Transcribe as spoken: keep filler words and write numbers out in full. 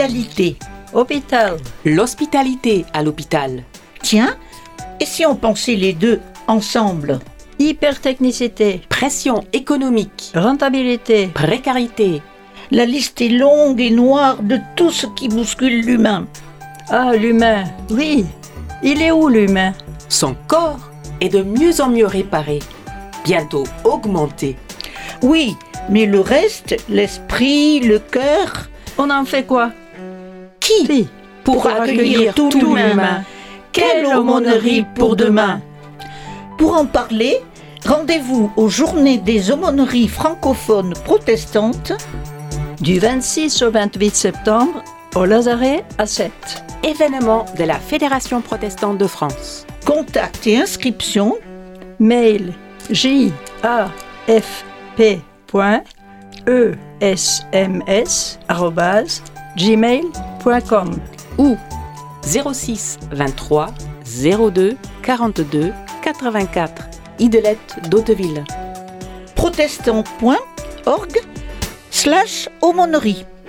Hospitalité. Hôpital. L'hospitalité à l'hôpital. Tiens, et si on pensait les deux ensemble? Hypertechnicité. Pression économique. Rentabilité. Précarité. La liste est longue et noire de tout ce qui bouscule l'humain. Ah, l'humain. Oui. Il est où l'humain? Son corps est de mieux en mieux réparé, bientôt augmenté. Oui, mais le reste, l'esprit, le cœur... On en fait quoi? Qui Qui pour, pour accueillir tout, tout l'humain? Quelle aumônerie pour demain? Pour en parler, rendez-vous aux Journées des aumôneries francophones protestantes du vingt-six au vingt-huit septembre au Lazaret à Sète. Événement de la Fédération protestante de France. Contact et inscription. Mail j a f p point e s m s arobase gmail point com ou zéro six vingt-trois zéro deux quarante-deux quatre-vingt-quatre Idelette d'Hauteville. protestant point org slash aumônerie.